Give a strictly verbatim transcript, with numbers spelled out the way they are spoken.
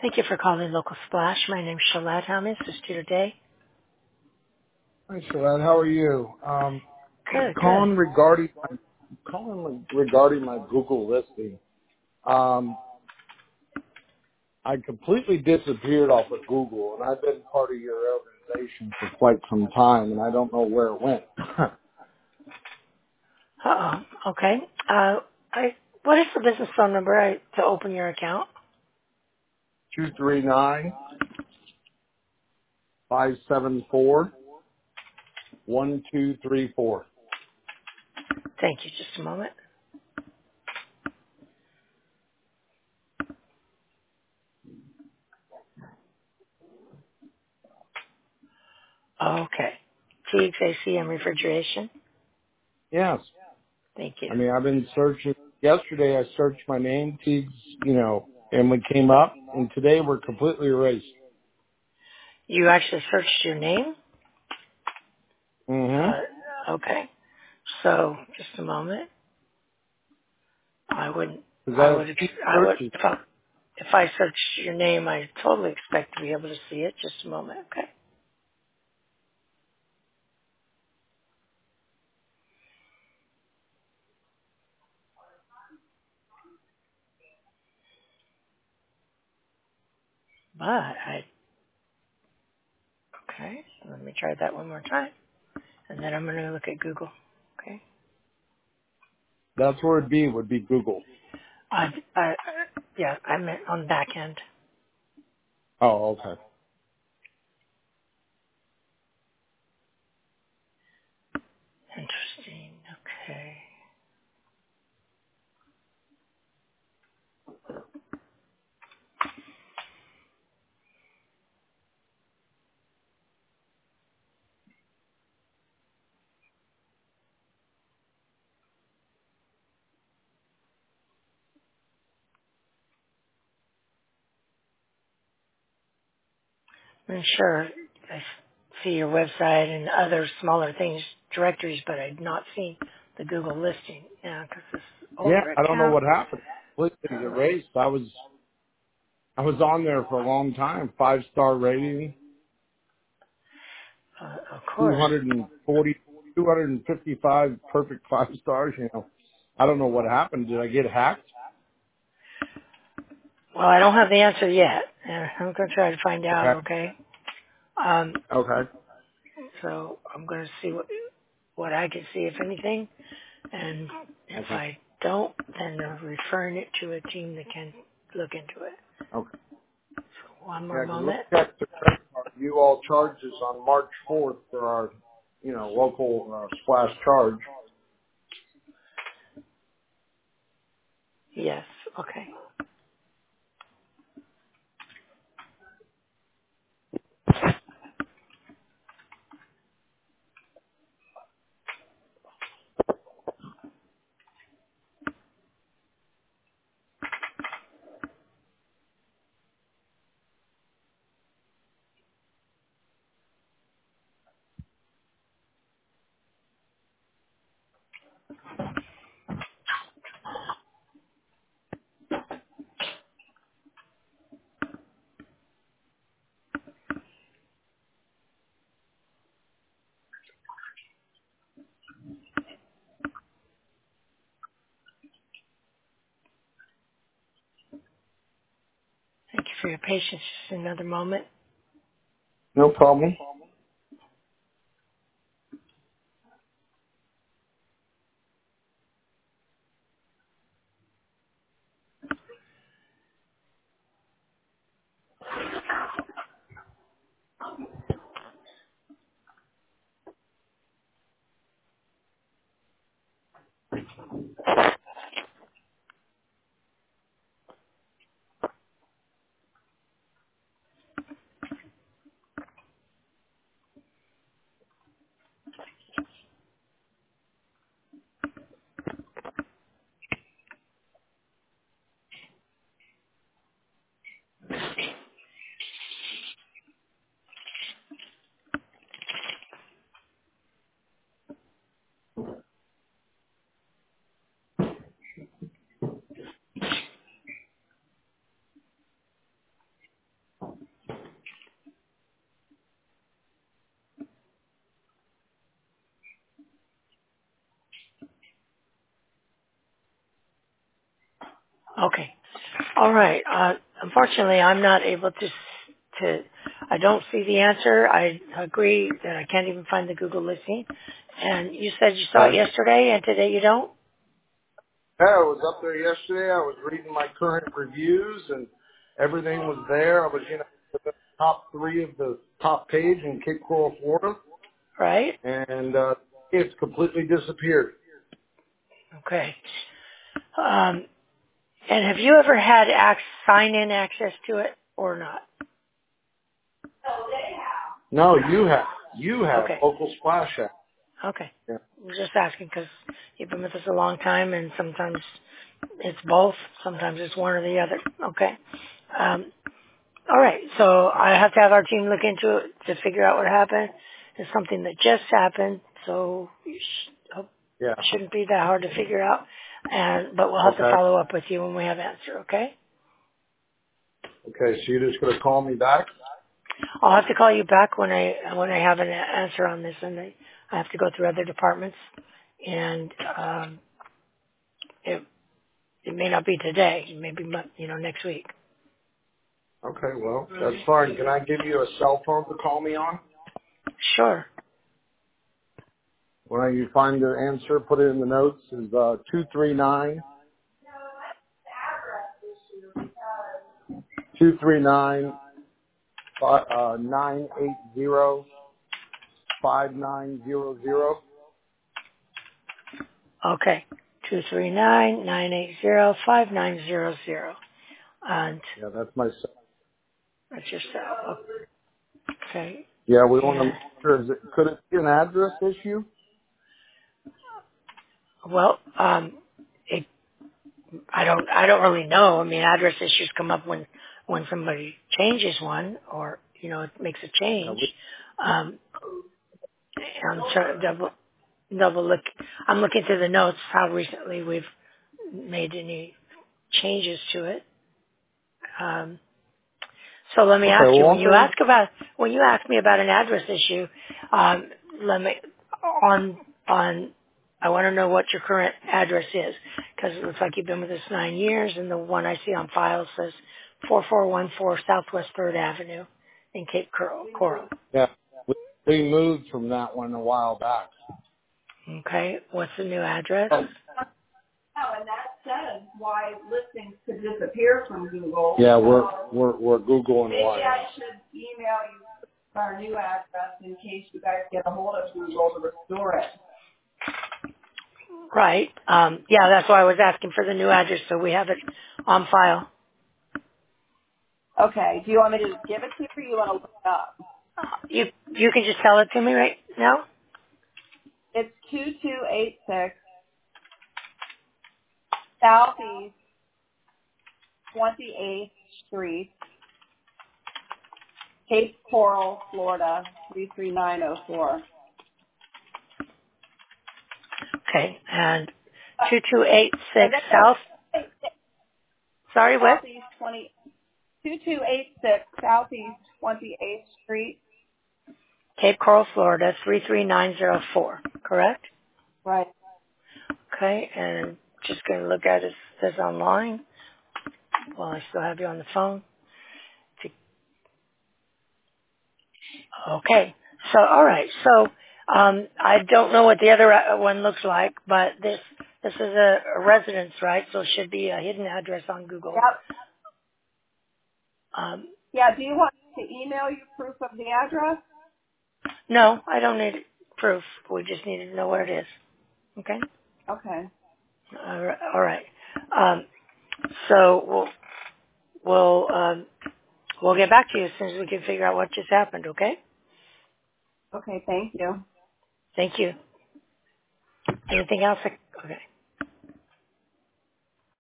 Thank you for calling Local Splash. My name's Shalette. How may I assist you today? Hi, Shalette. How are you? Um, Good, good. calling regarding my calling regarding my Google listing. Um, I completely disappeared off of Google, and I've been part of your organization for quite some time, and I don't know where it went. Uh-oh. Okay. Uh, I, what is the business phone number I, to open your account? Two three nine five seven four one two three four. Thank you. Just a moment. Okay. T X A C and refrigeration. Yes. Thank you. I mean, I've been searching. Yesterday, I searched my name, Teagues, you know, and we came up, and today we're completely erased. You actually searched your name? Mm-hmm. Uh, okay. So, just a moment. I wouldn't, Because I I have would, ex- two I would, searches. if I, if I search your name, I totally expect to be able to see it. Just a moment. Okay. But I, okay. Let me try that one more time. And then I'm going to look at Google. Okay. That's where it'd be, would be Google. I, I, yeah, I meant on the back end. Oh, okay. Interesting. Okay. And sure, I see your website and other smaller things, directories, but I've not seen the Google listing. Yeah, because this Yeah, older I don't know account. what happened. Completely Uh, erased. I was, I was on there for a long time. Five star rating, uh, of two course. hundred forty, two hundred fifty-five perfect five stars. You know, I don't know what happened. Did I get hacked? Well, I don't have the answer yet. Uh, I'm going to try to find out, Okay. okay? Um, Okay. so I'm going to see what, what I can see, if anything. And if Okay. I don't, then I'm referring it to a team that can look into it. Okay. One more Yeah, because moment. look at the credit card. You all charged us on March fourth for our, you know, local uh, splash charge. Yes. Okay. Thank you for your patience. Just another moment. No problem. Okay. All right. Uh, unfortunately, I'm not able to, to, I don't see the answer. I agree that I can't even find the Google listing. And you said you saw it Okay. yesterday and today you don't? Yeah, I was up there yesterday. I was reading my current reviews and everything was there. I was, you know, the top three of the top page in Cape Coral, Florida, Right? and uh, it's completely disappeared. Okay. Um, and have you ever had ac- sign-in access to it or not? No, you have. You have Okay. local splash app. Okay. Yeah. I'm just asking because you've been with us a long time and sometimes it's both. Sometimes it's one or the other. Okay. Um, all right. So I have to have our team look into it to figure out what happened. It's something that just happened, so you sh- hope Yeah. it shouldn't be that hard to figure out. And but we'll have to Okay. follow up with you when we have answer. Okay. Okay. So you're just going to call me back? I'll have to call you back when I when I have an answer on this, and I, I have to go through other departments, and um, it it may not be today. It may be mon- you know next week. Okay. Well, that's fine. Can I give you a cell phone to call me on? Sure. When you find the answer, put it in the notes. Is uh, two three nine two three nine uh, nine eight zero five nine zero zero. Okay. Two three nine nine eight zero five nine zero zero, and Yeah, that's my. cell. that's your cell. Okay. Yeah, we want to And make sure. Is it, could it be an address issue? well, um, it I don't I don't really know. I mean, address issues come up when when somebody changes one, or you know, it makes a Yeah, change. we, Um, I'm trying to double double look. I'm looking through the notes how recently we've made any changes to it. Um, so let me okay. ask Well, you, when one you thing. ask about when you ask me about an address issue, um, let me on on. I want to know what your current address is because it looks like you've been with us nine years, and the one I see on file says four four one four Southwest Third Avenue in Cape Coral. Coral. Yeah, we, we moved from that one a while back. Okay, what's the new address? Oh, and that says why listings could disappear from Google. yeah, we're we're we're googling Maybe why. I should email you our new address in case you guys get a hold of Google to restore it. Right. Um, yeah, that's why I was asking for the new address so we have it on file. Okay. Do you want me to give it to you or you want to look it up? You you can just tell it to me right now. It's two two eight six Southeast twenty-eighth Street, Cape Coral, Florida, three three nine oh four. Okay. And two two eight And six then no, South. Sorry, what? Southeast twenty two two eight six Southeast twenty-eighth Street. Cape Coral, Florida three three nine zero four. Correct. Right. Okay. And just gonna look at it says online while I still have you on the phone. Okay. So, all right. So, um, I don't know what the other uh, one looks like, but this this is a, a residence, right? So it should be a hidden address on Google. Yep. Um, Yeah. Do you want me to email you proof of the address? no, I don't need proof. We just need to know what it is. Okay. Okay. All right. All right. Um, so we'll we'll um, we'll get back to you as soon as we can figure out what just happened. Okay. Okay. Thank you. Thank you. Anything else? Okay.